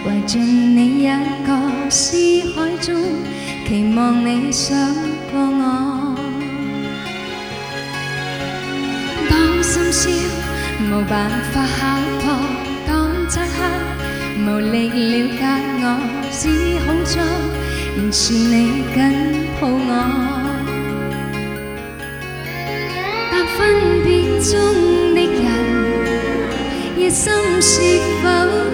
怀着你一个思海中，期望你想过我。当深宵无办法考破，當漆黑無力了解我，只好裝仍是你緊抱我。但分別中的人，熱心是否？